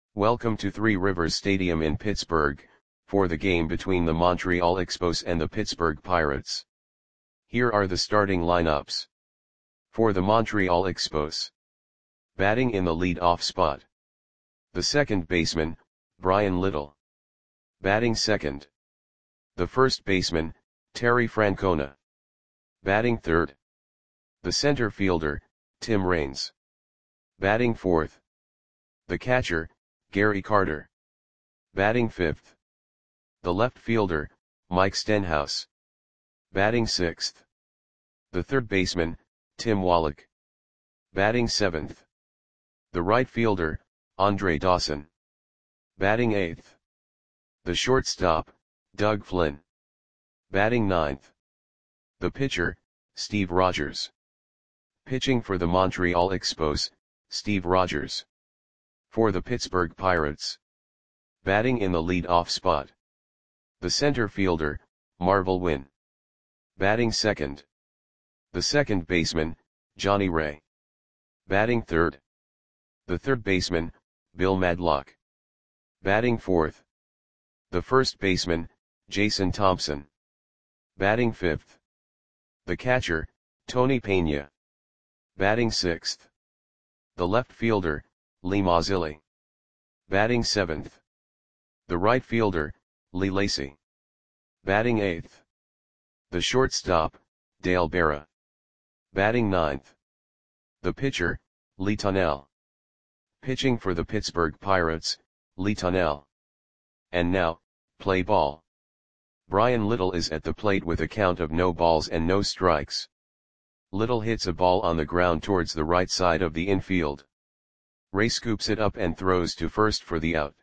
Welcome to Three Rivers Stadium in Pittsburgh, for the game between the Montreal Expos and the Pittsburgh Pirates. Here are the starting lineups. For the Montreal Expos. Batting in the lead-off spot. The second baseman, Bryan Little. Batting second. The first baseman, Terry Francona. Batting third. The center fielder, Tim Raines. Batting fourth. The catcher, Gary Carter. Batting fifth. The left fielder, Mike Stenhouse. Batting sixth. The third baseman, Tim Wallach. Batting seventh. The right fielder, Andre Dawson. Batting eighth. The shortstop, Doug Flynn. Batting ninth. The pitcher, Steve Rogers. Pitching for the Montreal Expos, Steve Rogers. For the Pittsburgh Pirates. Batting in the lead-off spot. The center fielder, Marvel Wynn. Batting second. The second baseman, Johnny Ray. Batting third. The third baseman, Bill Madlock. Batting fourth. The first baseman, Jason Thompson. Batting fifth. The catcher, Tony Pena. Batting sixth. The left fielder, Lee Mazzilli. Batting seventh. The right fielder, Lee Lacy. Batting eighth. The shortstop, Dale Berra. Batting ninth. The pitcher, Lee Tunnell. Pitching for the Pittsburgh Pirates, Lee Tunnell. And now, play ball. Bryan Little is at the plate with a count of no balls and no strikes. Little hits a ball on the ground towards the right side of the infield. Ray scoops it up and throws to first for the out.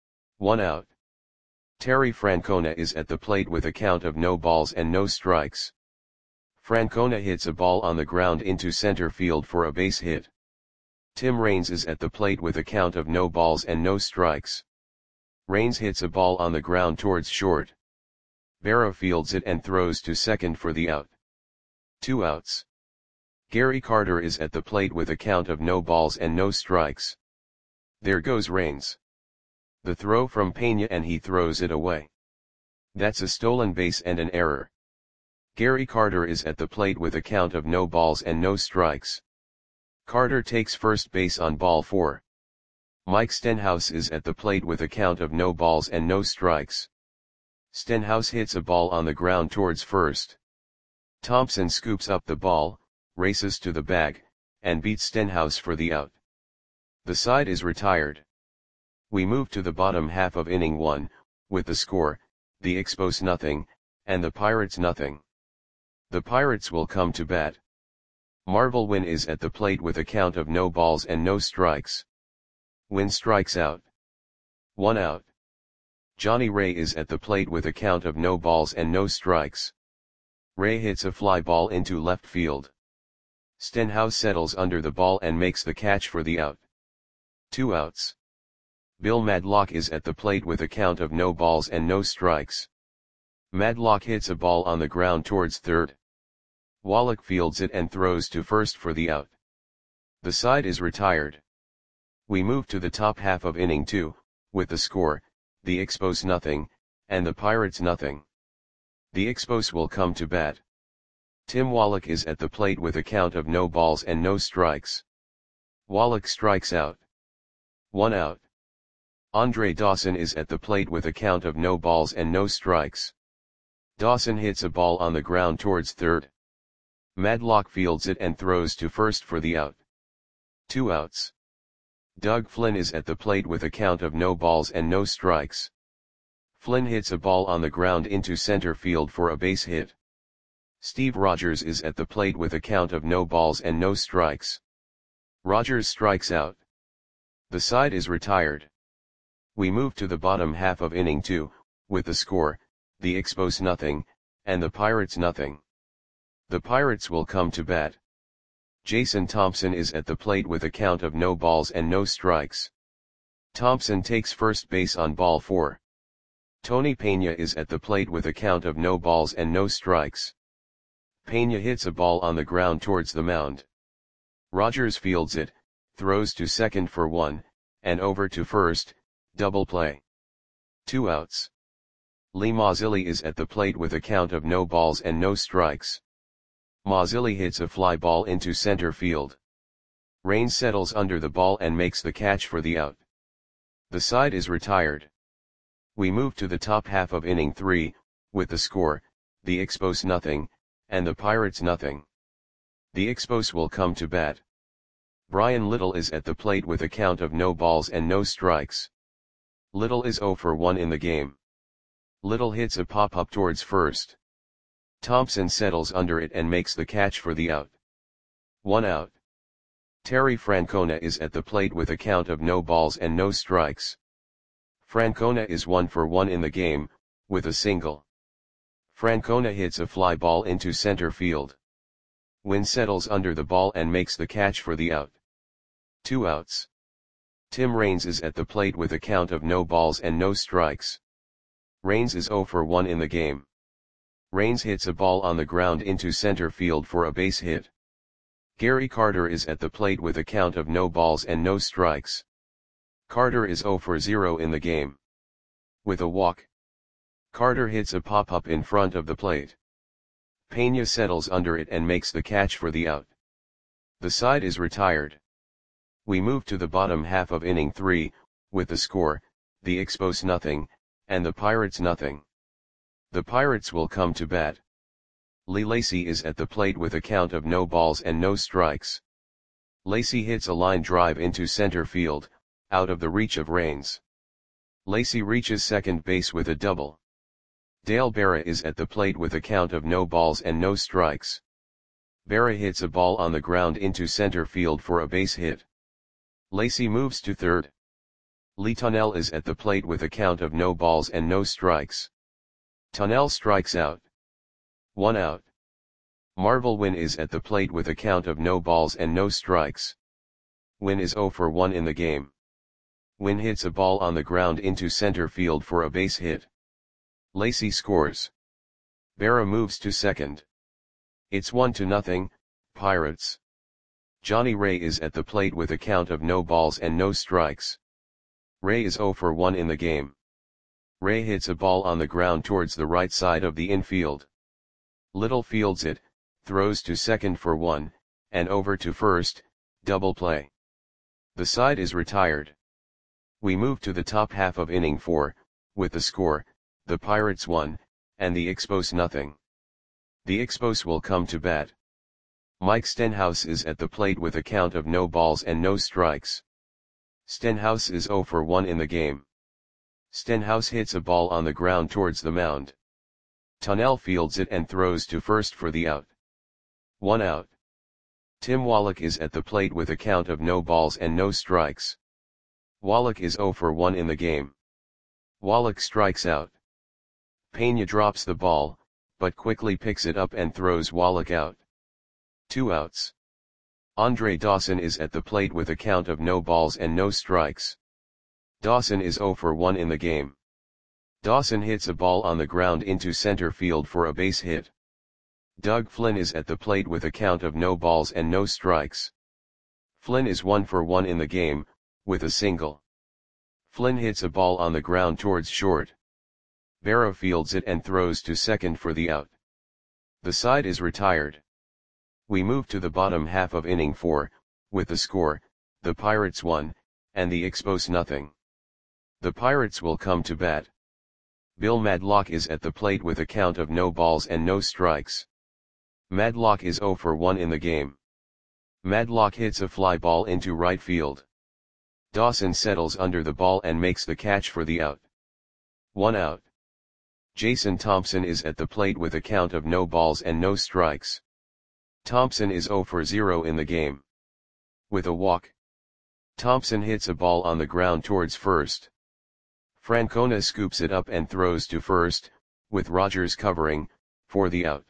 1 out. Terry Francona is at the plate with a count of no balls and no strikes. Francona hits a ball on the ground into center field for a base hit. Tim Raines is at the plate with a count of no balls and no strikes. Raines hits a ball on the ground towards short. Berra fields it and throws to second for the out. 2 outs. Gary Carter is at the plate with a count of no balls and no strikes. There goes Raines. The throw from Pena and he throws it away. That's a stolen base and an error. Gary Carter is at the plate with a count of no balls and no strikes. Carter takes first base on ball 4. Mike Stenhouse is at the plate with a count of no balls and no strikes. Stenhouse hits a ball on the ground towards first. Thompson scoops up the ball, races to the bag, and beats Stenhouse for the out. The side is retired. We move to the bottom half of inning 1, with the score, the Expos nothing, and the Pirates nothing. The Pirates will come to bat. Marvel Wynn is at the plate with a count of no balls and no strikes. Wynn strikes out. 1 out. Johnny Ray is at the plate with a count of no balls and no strikes. Ray hits a fly ball into left field. Stenhouse settles under the ball and makes the catch for the out. 2 outs. Bill Madlock is at the plate with a count of no balls and no strikes. Madlock hits a ball on the ground towards third. Wallach fields it and throws to first for the out. The side is retired. We move to the top half of inning 2, with the score, the Expos nothing, and the Pirates nothing. The Expos will come to bat. Tim Wallach is at the plate with a count of no balls and no strikes. Wallach strikes out. 1 out. Andre Dawson is at the plate with a count of no balls and no strikes. Dawson hits a ball on the ground towards third. Madlock fields it and throws to first for the out. 2 outs. Doug Flynn is at the plate with a count of no balls and no strikes. Flynn hits a ball on the ground into center field for a base hit. Steve Rogers is at the plate with a count of no balls and no strikes. Rogers strikes out. The side is retired. We move to the bottom half of inning 2, with the score, the Expos nothing, and the Pirates nothing. The Pirates will come to bat. Jason Thompson is at the plate with a count of no balls and no strikes. Thompson takes first base on ball 4. Tony Pena is at the plate with a count of no balls and no strikes. Pena hits a ball on the ground towards the mound. Rogers fields it, throws to second for 1, and over to first, double play. 2 outs. Lee Mazzilli is at the plate with a count of no balls and no strikes. Mazzilli hits a fly ball into center field. Raines settles under the ball and makes the catch for the out. The side is retired. We move to the top half of inning 3, with the score, the Expos nothing, and the Pirates nothing. The Expos will come to bat. Brian Little is at the plate with a count of no balls and no strikes. Little is 0 for 1 in the game. Little hits a pop-up towards first. Thompson settles under it and makes the catch for the out. 1 out. Terry Francona is at the plate with a count of no balls and no strikes. Francona is 1 for 1 in the game, with a single. Francona hits a fly ball into center field. Wynn settles under the ball and makes the catch for the out. 2 outs. Tim Raines is at the plate with a count of no balls and no strikes. Raines is 0 for 1 in the game. Raines hits a ball on the ground into center field for a base hit. Gary Carter is at the plate with a count of no balls and no strikes. Carter is 0 for 0 in the game. With a walk. Carter hits a pop-up in front of the plate. Pena settles under it and makes the catch for the out. The side is retired. We move to the bottom half of inning 3, with the score, the Expos nothing, and the Pirates nothing. The Pirates will come to bat. Lee Lacy is at the plate with a count of no balls and no strikes. Lacy hits a line drive into center field, out of the reach of Raines. Lacy reaches second base with a double. Dale Berra is at the plate with a count of no balls and no strikes. Berra hits a ball on the ground into center field for a base hit. Lacy moves to third. Lee Tunnell is at the plate with a count of no balls and no strikes. Tunnell strikes out. 1 out. Marvel Wynn is at the plate with a count of no balls and no strikes. Wynn is 0 for 1 in the game. Wynn hits a ball on the ground into center field for a base hit. Lacy scores. Berra moves to second. It's 1-0, Pirates. Johnny Ray is at the plate with a count of no balls and no strikes. Ray is 0 for 1 in the game. Ray hits a ball on the ground towards the right side of the infield. Little fields it, throws to second for 1, and over to first, double play. The side is retired. We move to the top half of inning 4, with the score, the Pirates 1, and the Expos nothing. The Expos will come to bat. Mike Stenhouse is at the plate with a count of no balls and no strikes. Stenhouse is 0 for 1 in the game. Stenhouse hits a ball on the ground towards the mound. Tunnell fields it and throws to first for the out. 1 out. Tim Wallach is at the plate with a count of no balls and no strikes. Wallach is 0 for 1 in the game. Wallach strikes out. Pena drops the ball, but quickly picks it up and throws Wallach out. 2 outs. Andre Dawson is at the plate with a count of no balls and no strikes. Dawson is 0 for 1 in the game. Dawson hits a ball on the ground into center field for a base hit. Doug Flynn is at the plate with a count of no balls and no strikes. Flynn is 1 for 1 in the game, with a single. Flynn hits a ball on the ground towards short. Berra fields it and throws to second for the out. The side is retired. We move to the bottom half of inning 4, with the score, the Pirates 1, and the Expos nothing. The Pirates will come to bat. Bill Madlock is at the plate with a count of no balls and no strikes. Madlock is 0 for 1 in the game. Madlock hits a fly ball into right field. Dawson settles under the ball and makes the catch for the out. 1 out. Jason Thompson is at the plate with a count of no balls and no strikes. Thompson is 0 for 0 in the game. With a walk. Thompson hits a ball on the ground towards first. Francona scoops it up and throws to first, with Rogers covering, for the out.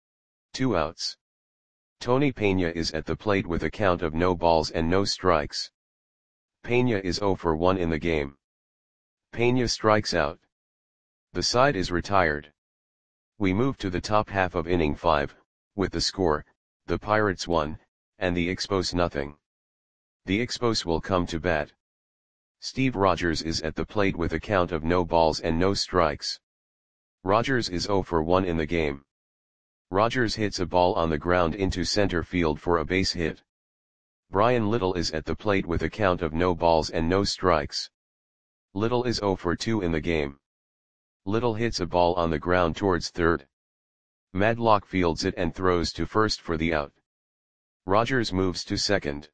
2 outs. Tony Pena is at the plate with a count of no balls and no strikes. Pena is 0 for 1 in the game. Pena strikes out. The side is retired. We move to the top half of inning 5, with the score, the Pirates 1, and the Expos nothing. The Expos will come to bat. Steve Rogers is at the plate with a count of no balls and no strikes. Rogers is 0 for 1 in the game. Rogers hits a ball on the ground into center field for a base hit. Bryan Little is at the plate with a count of no balls and no strikes. Little is 0 for 2 in the game. Little hits a ball on the ground towards third. Madlock fields it and throws to first for the out. Rogers moves to second.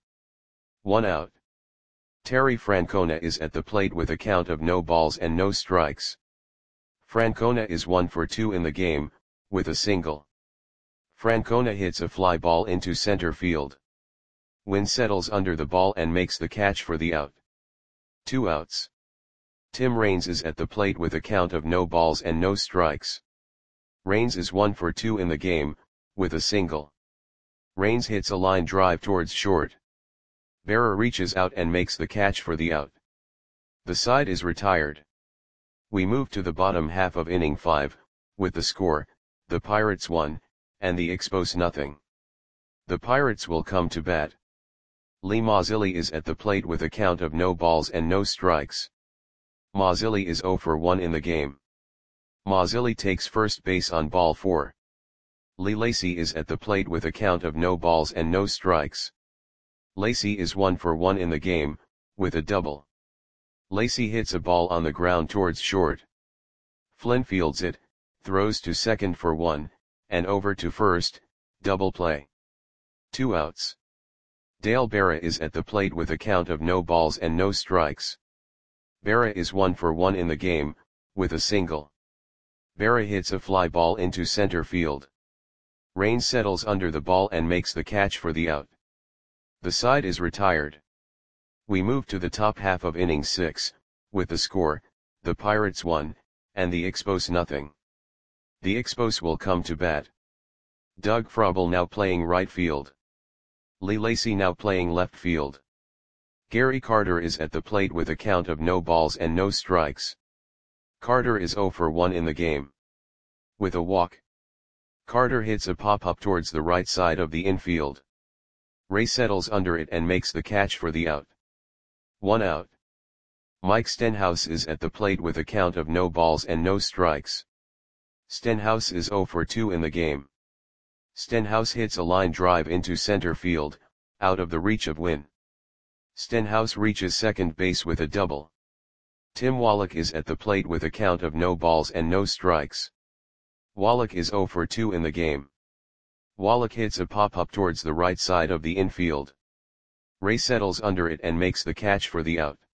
1 out. Terry Francona is at the plate with a count of no balls and no strikes. Francona is 1 for 2 in the game, with a single. Francona hits a fly ball into center field. Wynn settles under the ball and makes the catch for the out. 2 outs. Tim Raines is at the plate with a count of no balls and no strikes. Raines is 1 for 2 in the game, with a single. Raines hits a line drive towards short. Berra reaches out and makes the catch for the out. The side is retired. We move to the bottom half of inning 5, with the score, the Pirates 1, and the Expos nothing. The Pirates will come to bat. Lee Mazzilli is at the plate with a count of no balls and no strikes. Mazzilli is 0 for 1 in the game. Mazzilli takes first base on ball 4. Lee Lacy is at the plate with a count of no balls and no strikes. Lacy is 1 for 1 in the game, with a double. Lacy hits a ball on the ground towards short. Flynn fields it, throws to second for 1, and over to first, double play. 2 outs. Dale Berra is at the plate with a count of no balls and no strikes. Berra is 1 for 1 in the game, with a single. Berra hits a fly ball into center field. Raines settles under the ball and makes the catch for the out. The side is retired. We move to the top half of inning 6, with the score, the Pirates 1, and the Expos nothing. The Expos will come to bat. Doug Frobel now playing right field. Lee Lacy now playing left field. Gary Carter is at the plate with a count of no balls and no strikes. Carter is 0 for 1 in the game. With a walk. Carter hits a pop-up towards the right side of the infield. Ray settles under it and makes the catch for the out. 1 out. Mike Stenhouse is at the plate with a count of no balls and no strikes. Stenhouse is 0 for 2 in the game. Stenhouse hits a line drive into center field, out of the reach of Wynn. Stenhouse reaches second base with a double. Tim Wallach is at the plate with a count of no balls and no strikes. Wallach is 0 for 2 in the game. Wallach hits a pop-up towards the right side of the infield. Ray settles under it and makes the catch for the out.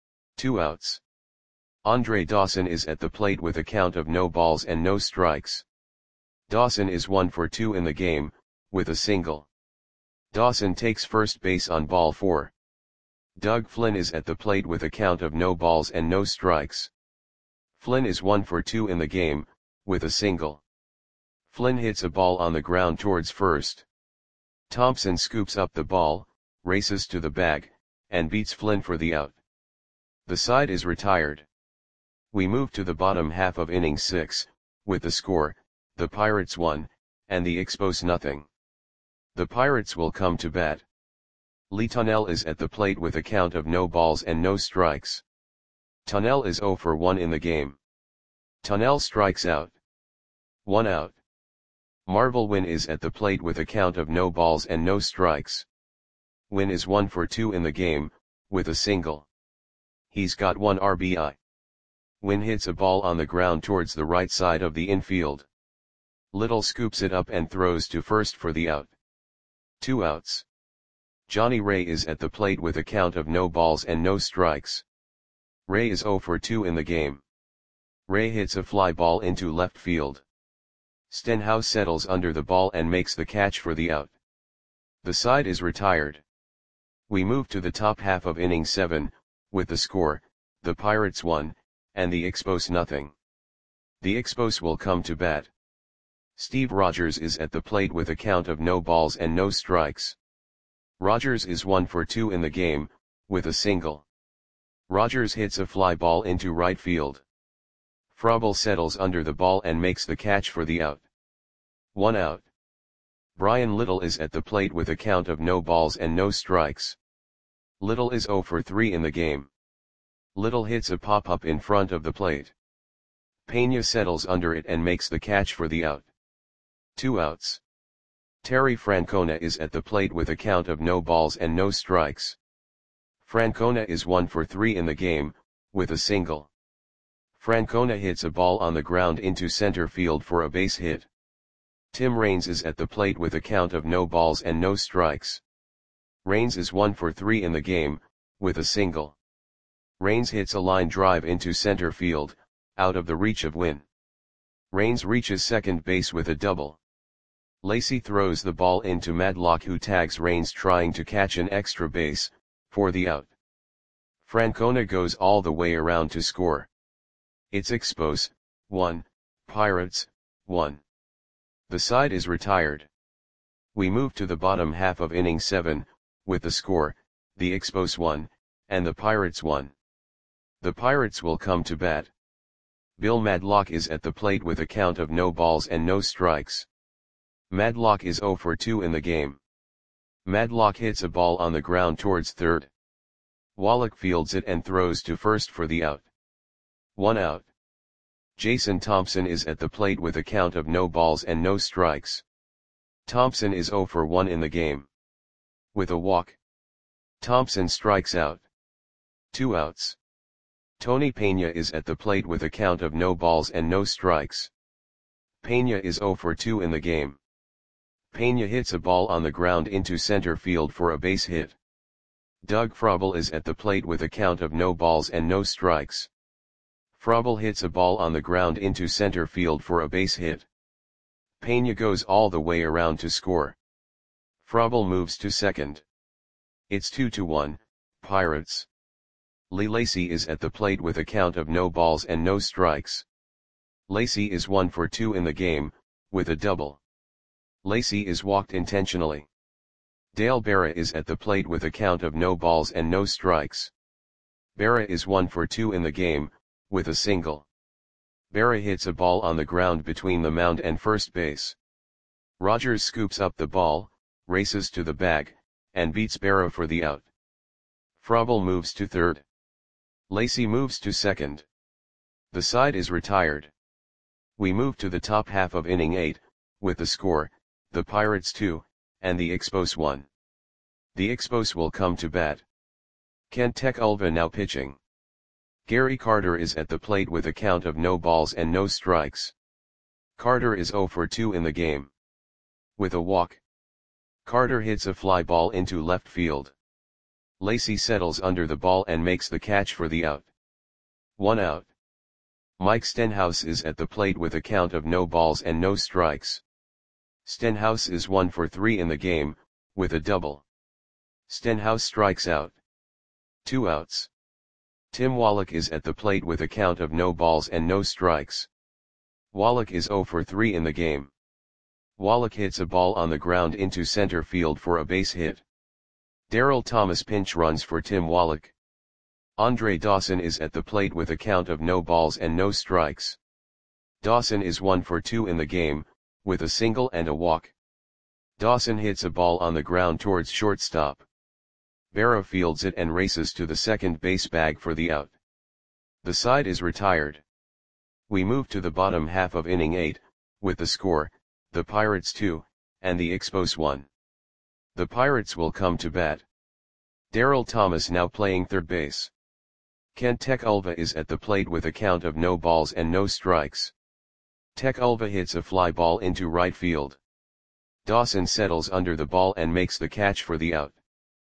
2 outs. Andre Dawson is at the plate with a count of no balls and no strikes. Dawson is 1 for 2 in the game, with a single. Dawson takes first base on ball 4. Doug Flynn is at the plate with a count of no balls and no strikes. Flynn is 1 for 2 in the game, with a single. Flynn hits a ball on the ground towards first. Thompson scoops up the ball, races to the bag, and beats Flynn for the out. The side is retired. We move to the bottom half of inning 6, with the score, the Pirates 1, and the Expos nothing. The Pirates will come to bat. Lee Tunnell is at the plate with a count of no balls and no strikes. Tunnell is 0 for 1 in the game. Tunnell strikes out. 1 out. Marvel Wynn is at the plate with a count of no balls and no strikes. Wynn is 1 for 2 in the game, with a single. He's got 1 RBI. Wynn hits a ball on the ground towards the right side of the infield. Little scoops it up and throws to first for the out. 2 outs. Johnny Ray is at the plate with a count of no balls and no strikes. Ray is 0 for 2 in the game. Ray hits a fly ball into left field. Stenhouse settles under the ball and makes the catch for the out. The side is retired. We move to the top half of inning 7, with the score, the Pirates 1, and the Expos nothing. The Expos will come to bat. Steve Rogers is at the plate with a count of no balls and no strikes. Rogers is 1 for 2 in the game, with a single. Rogers hits a fly ball into right field. Frobel settles under the ball and makes the catch for the out. 1 out. Bryan Little is at the plate with a count of no balls and no strikes. Little is 0 for 3 in the game. Little hits a pop-up in front of the plate. Pena settles under it and makes the catch for the out. 2 outs. Terry Francona is at the plate with a count of no balls and no strikes. Francona is 1 for 3 in the game, with a single. Francona hits a ball on the ground into center field for a base hit. Tim Raines is at the plate with a count of no balls and no strikes. Raines is 1 for 3 in the game, with a single. Raines hits a line drive into center field, out of the reach of Winn. Raines reaches second base with a double. Lacy throws the ball into Madlock, who tags Raines trying to catch an extra base, for the out. Francona goes all the way around to score. It's Expos, 1, Pirates, 1. The side is retired. We move to the bottom half of inning 7, with the score, the Expos 1, and the Pirates 1. The Pirates will come to bat. Bill Madlock is at the plate with a count of no balls and no strikes. Madlock is 0 for 2 in the game. Madlock hits a ball on the ground towards third. Wallach fields it and throws to first for the out. 1 out. Jason Thompson is at the plate with a count of no balls and no strikes. Thompson is 0 for 1 in the game. With a walk, Thompson strikes out. 2 outs. Tony Pena is at the plate with a count of no balls and no strikes. Pena is 0 for 2 in the game. Pena hits a ball on the ground into center field for a base hit. Doug Frobel is at the plate with a count of no balls and no strikes. Frobel hits a ball on the ground into center field for a base hit. Pena goes all the way around to score. Frobel moves to second. It's 2-1, Pirates. Lee Lacy is at the plate with a count of no balls and no strikes. Lacy is 1 for 2 in the game, with a double. Lacy is walked intentionally. Dale Berra is at the plate with a count of no balls and no strikes. Berra is 1 for 2 in the game, with a single. Berra hits a ball on the ground between the mound and first base. Rogers scoops up the ball, races to the bag, and beats Berra for the out. Frobel moves to third. Lacy moves to second. The side is retired. We move to the top half of inning 8, with the score, the Pirates 2, and the Expos 1. The Expos will come to bat. Kent Tekulve now pitching. Gary Carter is at the plate with a count of no balls and no strikes. Carter is 0 for 2 in the game. With a walk, Carter hits a fly ball into left field. Lacy settles under the ball and makes the catch for the out. 1 out. Mike Stenhouse is at the plate with a count of no balls and no strikes. Stenhouse is 1 for 3 in the game, with a double. Stenhouse strikes out. 2 outs. Tim Wallach is at the plate with a count of no balls and no strikes. Wallach is 0 for 3 in the game. Wallach hits a ball on the ground into center field for a base hit. Darryl Thomas pinch runs for Tim Wallach. Andre Dawson is at the plate with a count of no balls and no strikes. Dawson is 1 for 2 in the game, with a single and a walk. Dawson hits a ball on the ground towards shortstop. Berra fields it and races to the second base bag for the out. The side is retired. We move to the bottom half of inning 8, with the score, the Pirates 2, and the Expos 1. The Pirates will come to bat. Darryl Thomas now playing third base. Kent Tekulve is at the plate with a count of no balls and no strikes. Tekulve hits a fly ball into right field. Dawson settles under the ball and makes the catch for the out.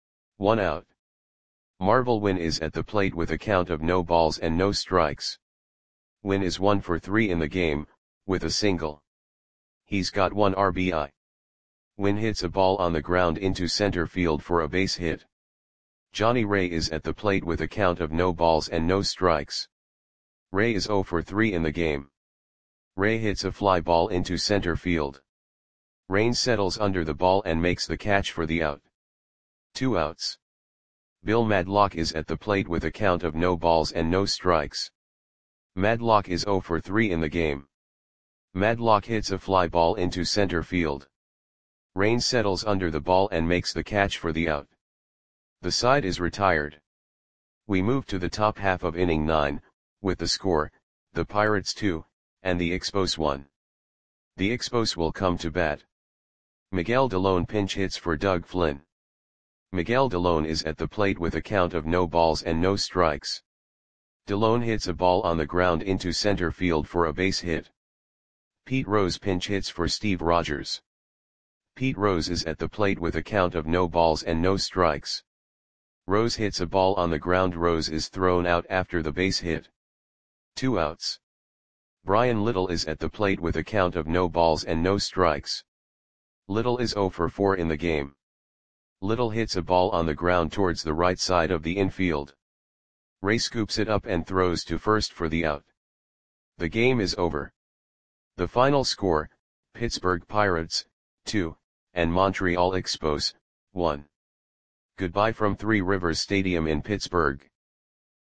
1 out. Marvel Winn is at the plate with a count of no balls and no strikes. Winn is 1 for 3 in the game, with a single. He's got 1 RBI. Winn hits a ball on the ground into center field for a base hit. Johnny Ray is at the plate with a count of no balls and no strikes. Ray is 0 for 3 in the game. Ray hits a fly ball into center field. Raines settles under the ball and makes the catch for the out. 2 outs. Bill Madlock is at the plate with a count of no balls and no strikes. Madlock is 0 for 3 in the game. Madlock hits a fly ball into center field. Raines settles under the ball and makes the catch for the out. The side is retired. We move to the top half of inning 9, with the score, the Pirates 2, and the Expos 1. The Expos will come to bat. Miguel Delone pinch hits for Doug Flynn. Miguel Delone is at the plate with a count of no balls and no strikes. Delone hits a ball on the ground into center field for a base hit. Pete Rose pinch hits for Steve Rogers. Pete Rose is at the plate with a count of no balls and no strikes. Rose hits a ball on the ground. Rose is thrown out after the base hit. 2 outs. Brian Little is at the plate with a count of no balls and no strikes. Little is 0 for 4 in the game. Little hits a ball on the ground towards the right side of the infield. Ray scoops it up and throws to first for the out. The game is over. The final score, Pittsburgh Pirates, 2, and Montreal Expos, 1. Goodbye from Three Rivers Stadium in Pittsburgh.